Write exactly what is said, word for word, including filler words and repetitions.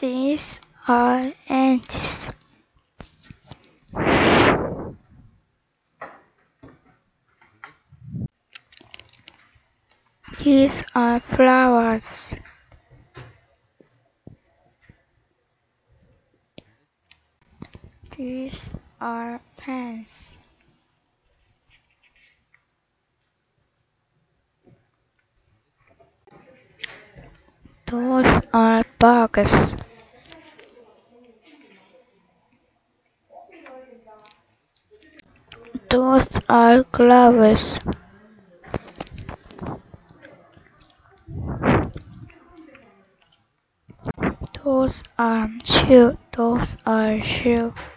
These are ants. These are flowers. These are pens. Those are bugs. Those are gloves. Those are shoes. Those are shoes.